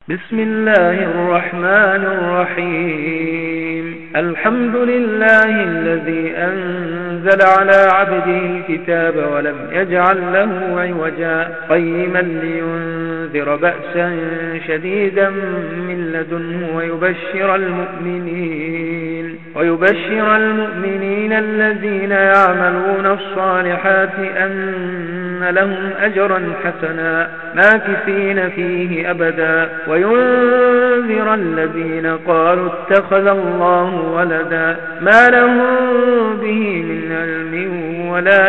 بسم الله الرحمن الرحيم الحمد لله الذي أنزل على عبده الكتاب ولم يجعل له عوجا قيما لينذر بأسا شديدا من لدنه ويبشر المؤمنين الذين يعملون الصالحات أن لهم أجرا حسنا ماكثين فيه أبدا وينذر الذين قالوا اتخذ الله ولدا ما لهم به من علم ولا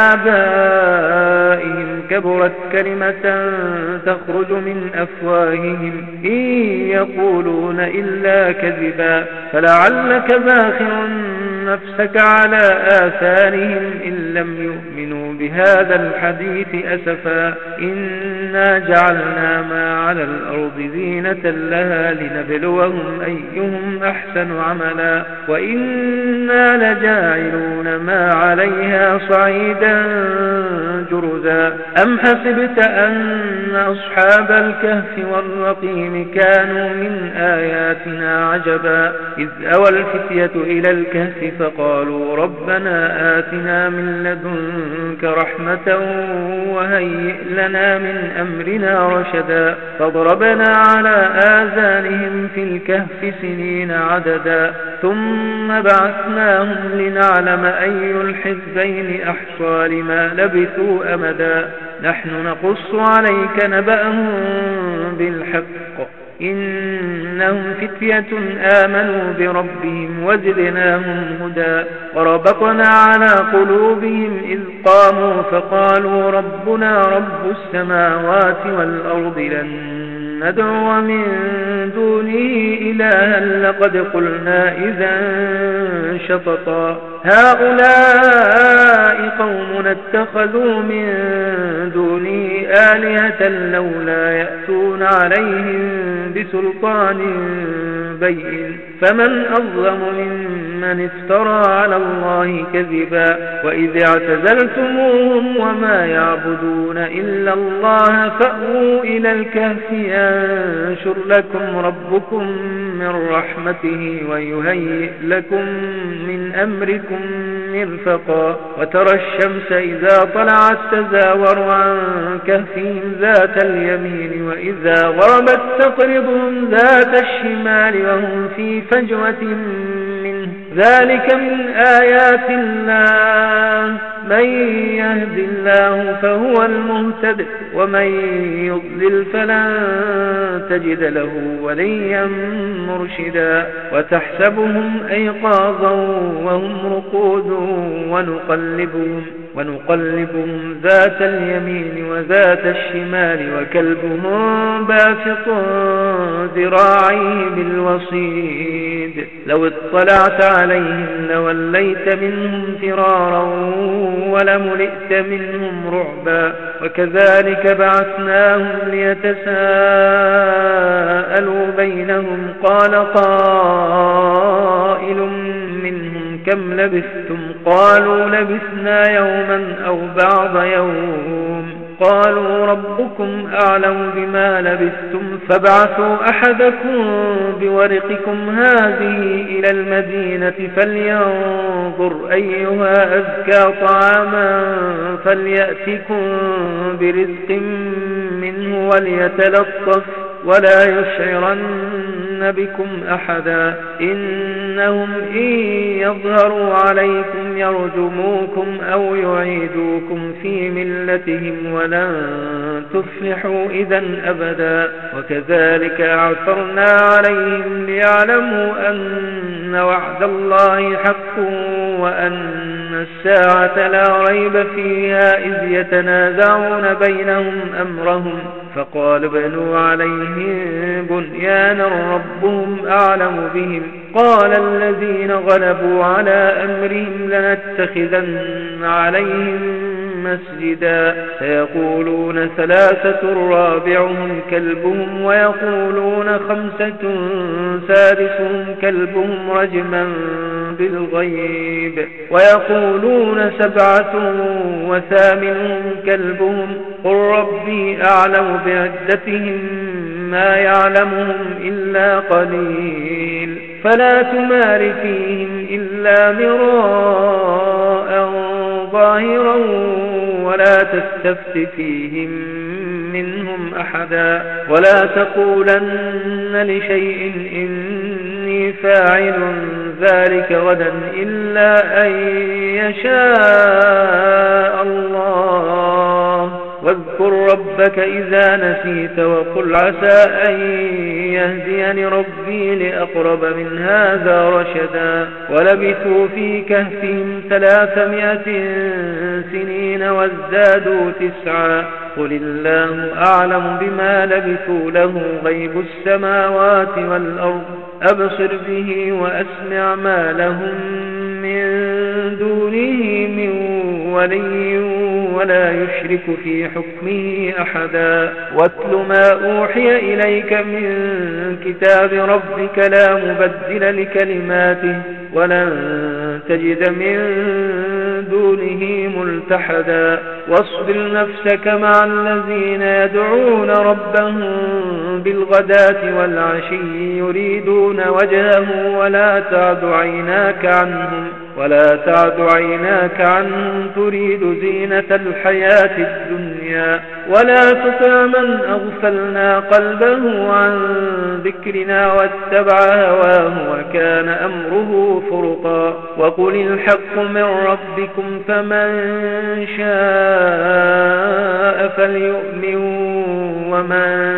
لآبائهم كبرت كلمة تخرج من أفواههم إن يقولون إلا كذبا فلعلك باخع نفسك على آثارهم إن لم يؤمنوا بهذا الحديث أسفا إنا جعلنا ما على الأرض زينة لها لنبلوهم أيهم أحسن عملا وإنا لجاعلون ما عليها صعيدا جرزا أم حسبت أن أصحاب الكهف والرقيم كانوا من آياتنا عجبا إذ أوى الفتية إلى الكهف فقالوا ربنا آتنا من لدنك رحمة وهيئ لنا من أمرنا رشدا فضربنا على آذانهم في الكهف سنين عددا ثم بعثناهم لنعلم أي الحزبين أحصى لما لبثوا أمدا نحن نقص عليك نبأهم بالحق إنهم فتية آمنوا بربهم وزدناهم هدى وربطنا على قلوبهم إذ قاموا فقالوا ربنا رب السماوات والأرض لن ندعو من دونه إلها لقد قلنا إذا شططا هؤلاء قوم اتخذوا من دونه آلهة لولا يأتون عليهم بسلطان بين فمن أظلم ممن افترى على الله كذبا وإذ اعتزلتموهم وما يعبدون إلا الله فأووا إلى الكهف ينشر لكم ربكم من رحمته ويهيئ لكم من أمركم مرفقا وترى الشمس إذا طلعت تزاور عن كهفهم ذات اليمين وإذا غربت تقرضهم ذات الشمال وهم في فجوة منه ذلك من آيات الله من يهد الله فهو المهتد ومن يضلل فلن تجد له وليا مرشدا وتحسبهم أيقاظا وهم رقود ونقلبهم ذات اليمين وذات الشمال وكلبهم باسط ذراعيه بالوصيد لو اطلعت عليهم لوليت منهم فرارا ولملئت منهم رعبا وكذلك بعثناهم ليتساءلوا بينهم قال قائل منهم كم لبثتم قالوا لبثنا يوما أو بعض يوم قالوا ربكم أعلم بما لبثتم فابعثوا أحدكم بورقكم هذه إلى المدينة فلينظر أيها أزكى طعاما فليأتكم برزق منه وليتلطف ولا يشعرن بكم أحدا إنهم إن يظهروا عليكم يرجموكم أو يعيدوكم في ملتهم ولن تفلحوا إذا أبدا وكذلك أعثرنا عليهم ليعلموا أن وعد الله حق وأن الساعة لا ريب فيها إذ يتنازعون بينهم أمرهم فقال بنوا عليهم بنيانا ربهم أعلم بهم قال الذين غلبوا على أمرهم لنتخذن عليهم مسجدا سيقولون ثلاثة رابعهم كلبهم ويقولون خمسة سادسهم كلبهم رجما بالغيب ويقولون سبعة وثامنهم كلبهم قل ربي أعلم بعدتهم ما يعلمهم إلا قليل فلا تمار فيهم إلا مراء ظاهرا ولا تستفت فيهم منهم أحدا ولا تقولن لشيء إني فاعل ذلك غدا إلا أن يشاء الله واذكر ربك إذا نسيت وقل عسى أن يهديني ربي لأقرب من هذا رشدا ولبثوا في كهفهم 300 سنين وازدادوا 9 قل الله أعلم بما لبثوا له غيب السماوات والأرض أبصر به وأسمع ما لهم من دونه من ولي ولا يشرك في حكمه أحدا واتل ما أوحي إليك من كتاب ربك لا مبدل لكلماته ولن تجد من دونه ملتحدا واصبر نفسك مع الذين يدعون ربهم بالغداة والعشي يريدون وجهه ولا تعد عيناك عنهم تريد زينة الحياة الدنيا ولا تطع من أغفلنا قلبه عن ذكرنا واتبع هواه وكان أمره فرطا وقل الحق من ربكم فمن شاء فليؤمن ومن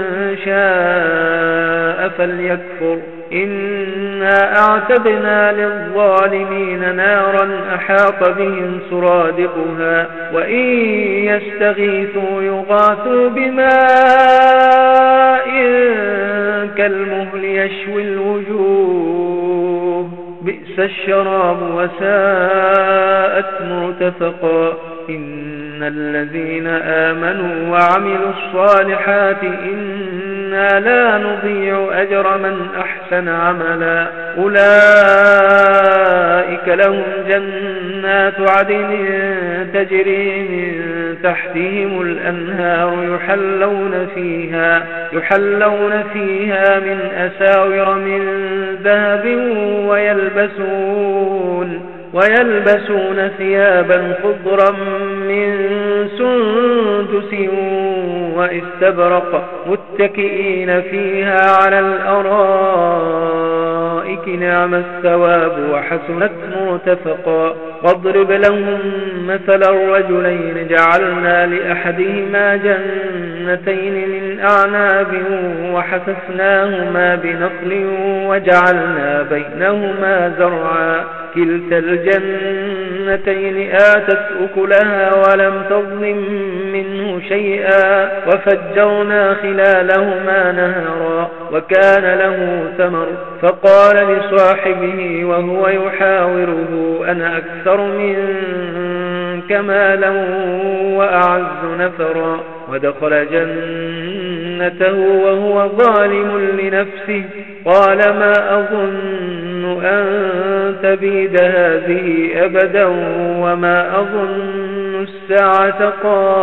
شاء فليكفر إنا أعتدنا للظالمين نارا أحاط بهم سرادقها وإن يستغيثوا يغاثوا بماء كالمهل يشوي الوجوه بئس الشراب وساءت مرتفقا إن الذين آمنوا وعملوا الصالحات إنا لا نضيع أجر من أحسن عملا أولئك لهم جنات عدن تجري من تحتهم الأنهار يحلون فيها من أساور من ذهب ويلبسون ثيابا خضرا من سندس واستبرق متكئين فيها على الأرائك نعم الثواب وحسنت مرتفقا واضرب لهم مثل الرجلين جعلنا لأحدهما جنتين من أعناب وحففناهما بنخل وجعلنا بينهما زرعا كلتا الجنتين آتت أكلها ولم تظلم منه شيئا وفجرنا خلالهما نهرا وكان له ثمر فقال لصاحبه وهو يحاوره أنا أكثر منك مالا وأعز نفرا ودخل جنته وهو ظالم لنفسه قال ما أظن أن تبيد هذه أبدا وما أظن الساعة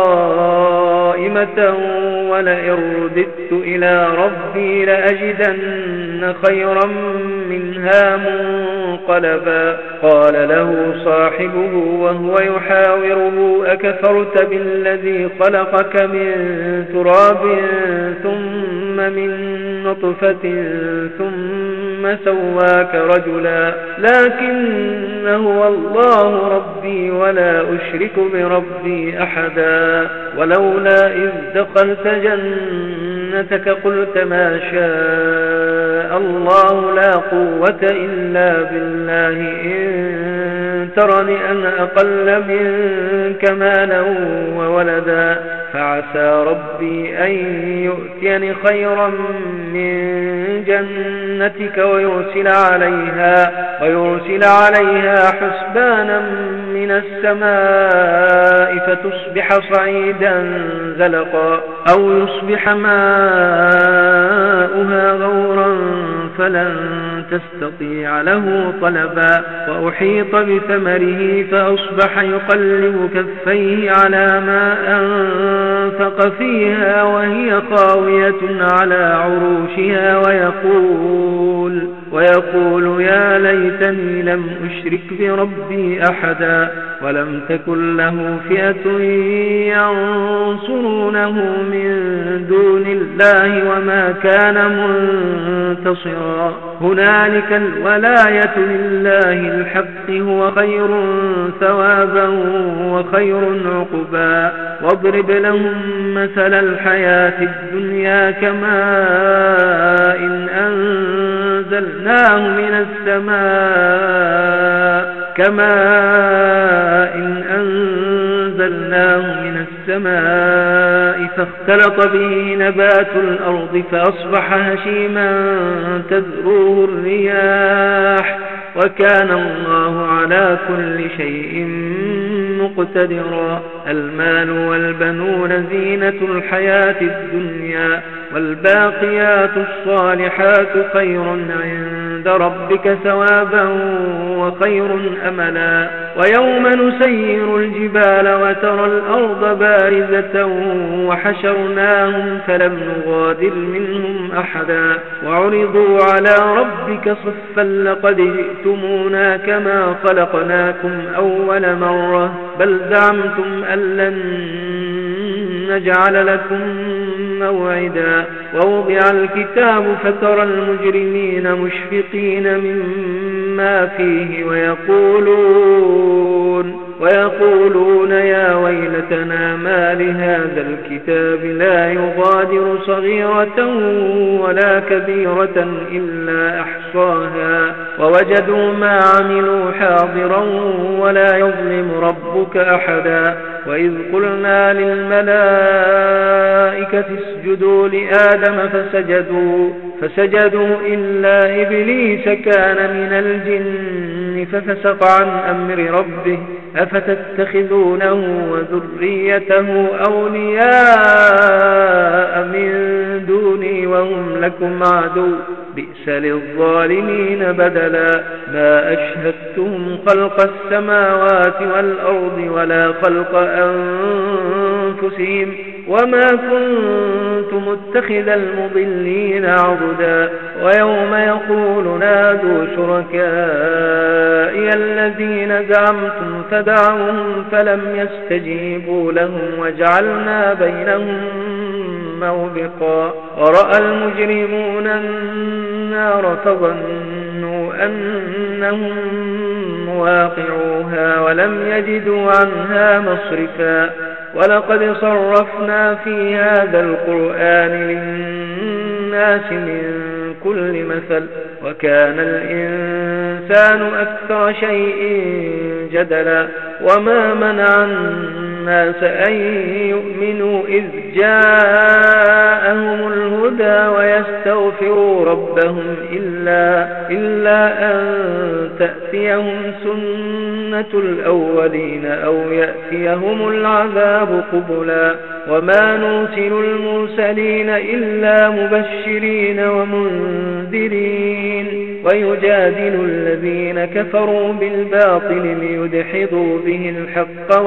قائمة ولئن رددت إلى ربي لأجدن خيرا منها منقلبا قال له صاحبه وهو يحاوره أكفرت بالذي خلقك من تراب ثم من نطفة ثم سواك رجلا لكن هو الله ربي ولا أشرك بربي أحدا ولولا إذ دخلت جنتك قلت ما شاء الله لا قوة إلا بالله إن ترني أنا أقل منك مالا وولدا فعسى ربي أن يؤتيني خيرا من جنتك ويرسل عليها حسبانا من السماء فتصبح صعيدا زلقا أو يصبح ماؤها غورا فلن تستطيع له طلبا وأحيط بثمره فأصبح يقلب كفيه على ما أنفق وأنفق فيها وهي خاوية على عروشها ويقول يا ليتني لم أشرك بربي أحدا ولم تكن له فئة ينصرونه من دون الله وما كان منتصرا هنالك الولاية لله الحق هو خير ثوابا وخير عقبا واضرب لهم مثل الحياة الدنيا كماء إن أنزلناه من السماء فاختلط به نبات الأرض فأصبح هشيما تذروه الرياح وكان الله على كل شيء مقتدرا المال والبنون زينة الحياة الدنيا والباقيات الصالحات خير عند ربك ثوابا وخير أملا ويوم نسير الجبال وترى الأرض بارزة وحشرناهم فلم نغادر منهم أحدا وعرضوا على ربك صفا لقد جئتمونا كما خلقناكم أول مرة بل زعمتم أن لن نجعل لكم موعدا ووضع الكتاب فترى المجرمين مشفقين مما فيه ويقولون يا ويلتنا ما لهذا الكتاب لا يغادر صغيرة ولا كبيرة إلا أحصاها ووجدوا ما عملوا حاضرا ولا يظلم ربك أحدا وإذ قلنا للملائكة اسجدوا لآدم فسجدوا إلا إبليس كان من الجن ففسق عن أمر ربه أفتتخذونه وذريته أولياء من دوني وهم لكم عدو بئس للظالمين بدلا ما أشهدتهم خلق السماوات والأرض ولا خلق أنفسهم وما كنت متخذ المضلين عضدا ويوم يقول نادوا شركائي الذين زعمتم فدعوهم فلم يستجيبوا لهم وجعلنا بينهم موبقا ورأى المجرمون النار فظنوا أنهم مواقعوها ولم يجدوا عنها مصرفا ولقد صرفنا في هذا القرآن للناس من كل مثل وكان الإنسان أكثر شيء جدلا وما منع الناس أن يؤمنوا إذ جاءهم الهدى ويستغفروا ربهم إلا أن تأتيهم سنة الأولين أو يأتيهم العذاب قبلا وما نرسل المرسلين إلا مبشرين ومنذرين ويجادل الذين كفروا بالباطل ليدحضوا به الحق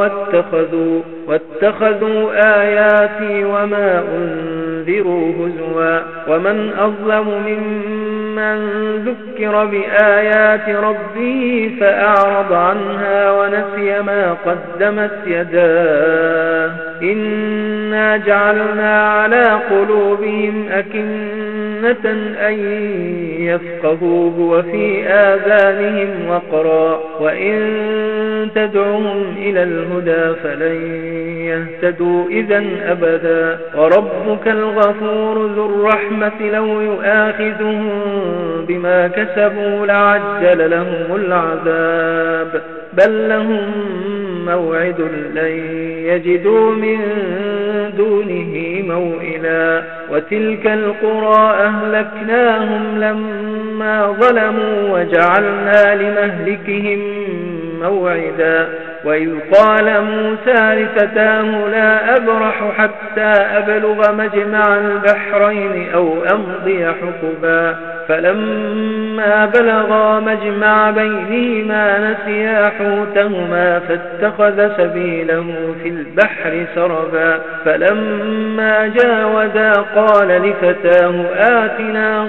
واتخذوا آياتي وما أنذروا هزوا ومن أظلم ممن ذكر بآيات ربه فأعرض عنها ونسي ما قدمت يداه إنا جعلنا على قلوبهم أكنة أن يفقهوه وفي آذانهم وقرا وإن تدعهم إلى الهدى فلن يهتدوا إذا أبدا وربك الغفور ذو الرحمة لو يؤاخذهم بما كسبوا لعجل لهم العذاب بل لهم موعد لن يجدوا من دونه موئلا وتلك القرى أهلكناهم لما ظلموا وجعلنا لمهلكهم موعدا وإذ قال موسى لفتاه لا أبرح حتى أبلغ مجمع البحرين أو أمضي حقبا فلما بلغا مجمع بينهما نسيا حوتهما فاتخذ سبيله في البحر سربا فلما جاوزا قال لفتاه آتنا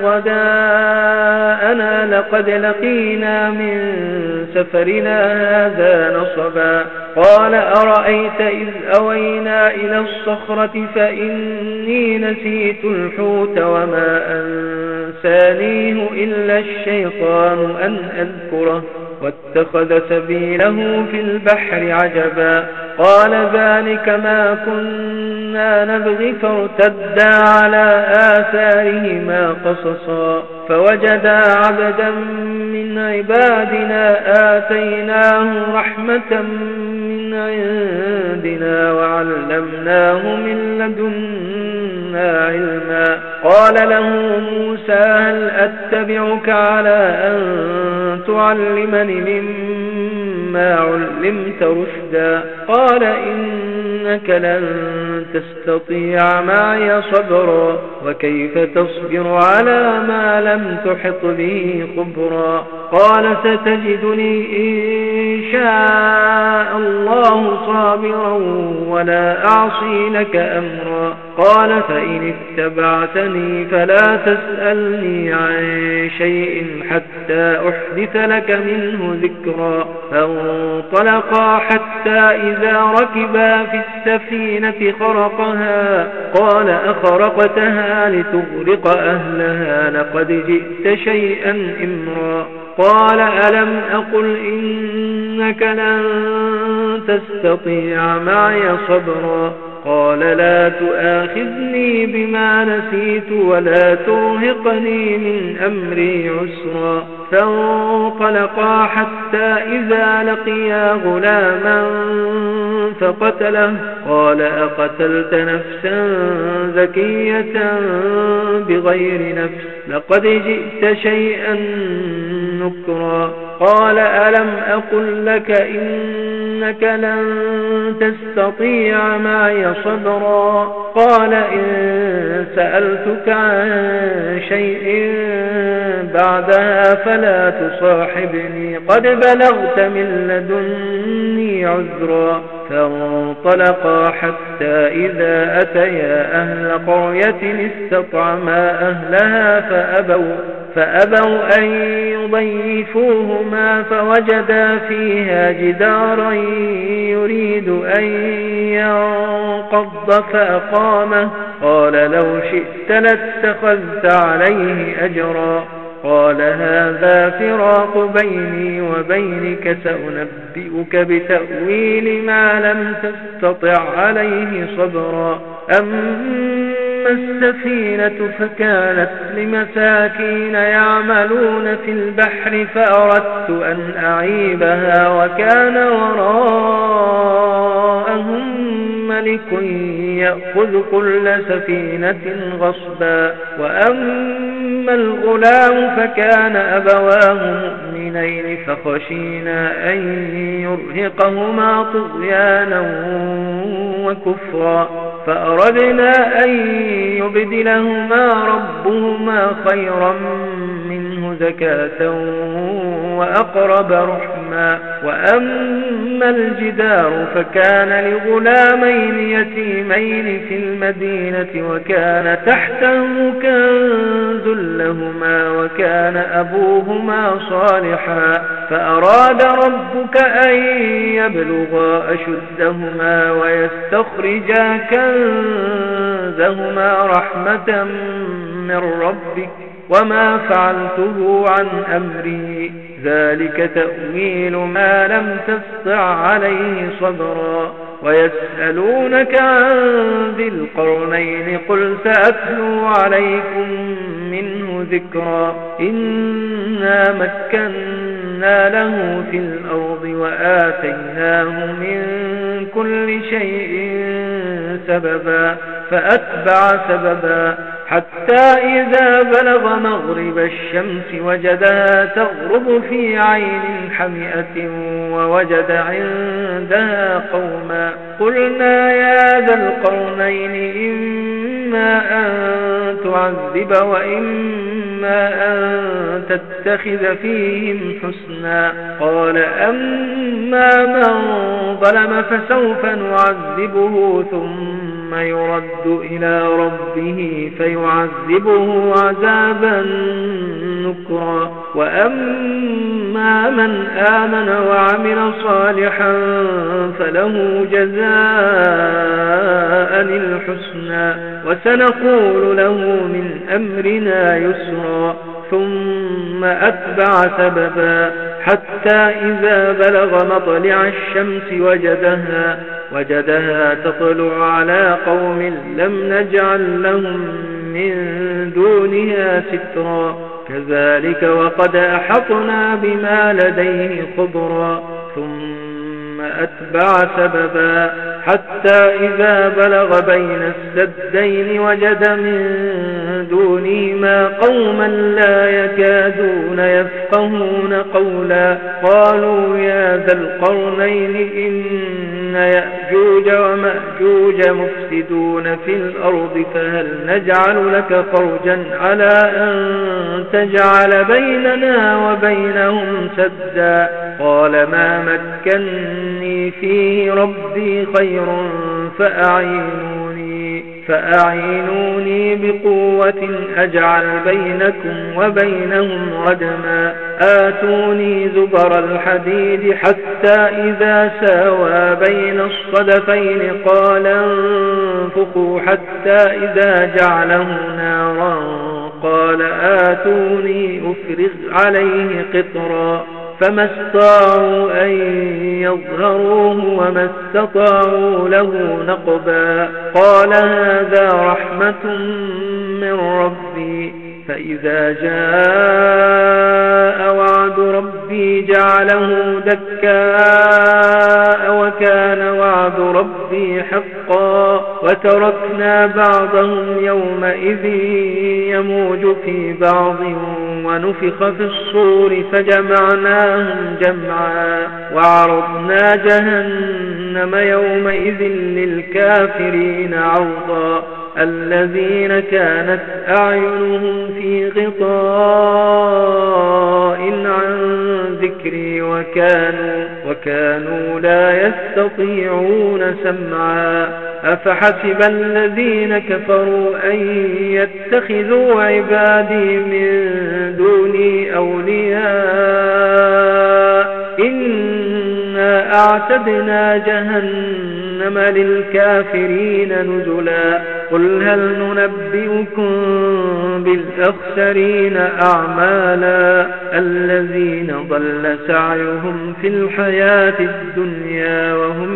غداءنا لقد لقينا من سفرنا هذا نصبا قال أرأيت إذ أوينا إلى الصخرة فإني نسيت الحوت وما أنسانيه إلا الشيطان أن أذكره واتخذ سبيله في البحر عجبا قال ذلك ما كنا نبغي فارتدا على آثارهما قصصا فوجدا عبدا من عبادنا آتيناه رحمة من عندنا وعلمناه من لدنا علما قال له موسى هل أتبعك على أن تعلمني مما علمت رشدا قال إنك لن تستطيع معي صبرا وكيف تصبر على ما لم تحط به خبرا قال ستجدني إن شاء الله صابرا ولا أعصي لك أمرا قال فإن اتبعتني فلا تسألني عن شيء حتى أحدث لك منه ذكرا فانطلقا حتى إذا ركبا في السفينة خرقها قال أخرقتها لتغرق أهلها لقد جئت شيئا إمرا قال ألم أقل إنك لن تستطيع معي صبرا قال لا تؤاخذني بما نسيت ولا ترهقني من أمري عسرا فانطلقا حتى إذا لقيا غلاما فقتله قال أقتلت نفسا زكية بغير نفس لقد جئت شيئا نكرا قال ألم أقل لك إنك لن تستطيع معي صبرا قال إن سألتك عن شيء بعدها فلا تصاحبني قد بلغت من لدني عذرا فانطلقا حتى إذا أتيا أهل قرية استطعما أهلها فأبوا أن يضيفوهما فوجدا فيها جدارا يريد أن ينقض فأقامه قال لو شئت لاتخذت عليه أجرا قال هذا فراق بيني وبينك سأنبئك بتأويل ما لم تستطع عليه صبرا أما السفينة فكانت لمساكين يعملون في البحر فأردت أن أعيبها وكان وراءهم ملك يأخذ كل سفينة غصبا وأما الغلام فكان أبواه مؤمنين فخشينا أن يرهقهما طغيانا وكفرا فأردنا أن يبدلهما ربهما خيرا منه زكاة وأقرب رحما وأما الجدار فكان لغلامين يتيمين في المدينة وكان تحته كنز لهما وكان أبوهما صالحا فأراد ربك أن يبلغا أشدهما ويستخرجا كنزهما رحمة من ربك وما فعلته عن أمري ذلك تأويل ما لم تستطع عليه صبرا ويسألونك عن ذي القرنين قل سأتلو عليكم منه ذكرا إنا مكنا له في الأرض وآتيناه من كل شيء سببا فأتبع سببا حتى إذا بلغ مغرب الشمس وجدها تغرب في عين حمئة ووجد عندها قوما. قلنا يا ذا القرنين إما أن تعذب وإما أن تتخذ فيهم حسنا. قال أما من ظلم فسوف نعذبه ثم يرد إلى ربه فيعذبه عذابا نكرا. وأما من آمن وعمل صالحا فله جزاء الحسنى وسنقول له من أمرنا يسرا. ثم أتبع سببا حتى إذا بلغ مطلع الشمس وجدها تطلع على قوم لم نجعل لهم من دونها سترا. كذلك وقد أحطنا بما لديه خبرا. ثم أتبع سببا حتى إذا بلغ بين السدين وجد من دونهما قوما لا يكادون يفقهون قولا. قالوا يا ذا القرنين إن يأجوج ومأجوج مفسدون في الأرض فهل نجعل لك خرجا على أن تجعل بيننا وبينهم سدا. قال ما مكني فيه ربي خير فأعينوني بقوة أجعل بينكم وبينهم ردما. آتوني زبر الحديد حتى إذا ساوى بين الصدفين قال انفخوا حتى إذا جعله نارا قال آتوني أفرغ عليه قطرا. فما استطاعوا أن يظهروه وما استطاعوا له نقبا. قال هذا رحمة من ربي فإذا جاء وعد ربي جعله دكاء وكان وعد ربي حقا. وتركنا بعضهم يومئذ يموج في بعض ونفخ في الصور فجمعناهم جمعا. وعرضنا جهنم يومئذ للكافرين عرضا. الذين كانت أعينهم في غطاء عن ذكري وكانوا لا يستطيعون سمعا. أفحسب الذين كفروا أن يتخذوا عبادي من دوني أولياء إنا أعتدنا جهنم للكافرين نزلا. قل هل ننبئكم بالأخسرين أعمالا الذين ضل سعيهم في الحياة الدنيا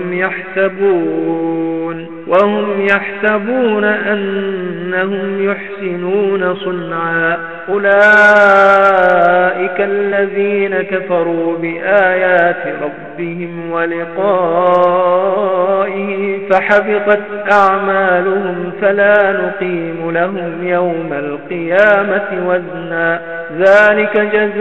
وهم يحسبون أنهم يحسنون صنعا. أولئك الذين كفروا بآيات ربهم ولقائه فحبطت أعمالهم فلا نقيم لهم يوم القيامة وزنا. ذلك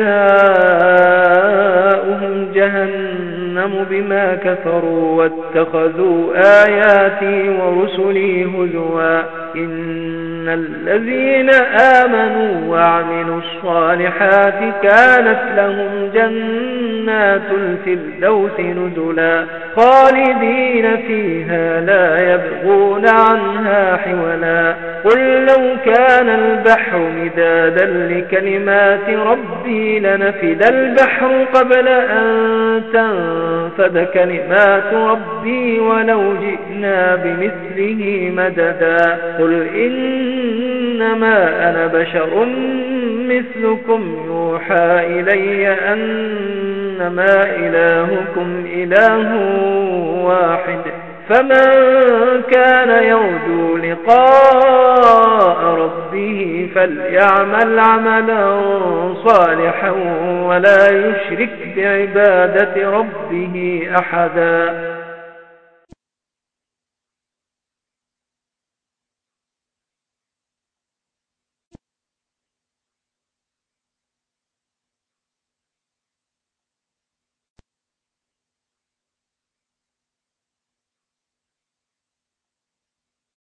جزاؤهم جهنم بما كفروا واتخذوا آياتي ورسلي هزوا. إن الذين آمنوا وعملوا الصالحات كانت لهم جنات الفردوس نزلا خالدين فيها لا يبغون عنها حولا. قل لو كان البحر مدادا لكلمات ربي لنفد البحر قبل أن تنفد كلمات ربي ولو جئنا بمثله مددا. قل إنما أنا بشر مثلكم يوحى إلي أنما إلهكم إله واحد. فمن كان يرجو لقاء ربه فليعمل عملا صالحا ولا يشرك بعبادة ربه أحدا.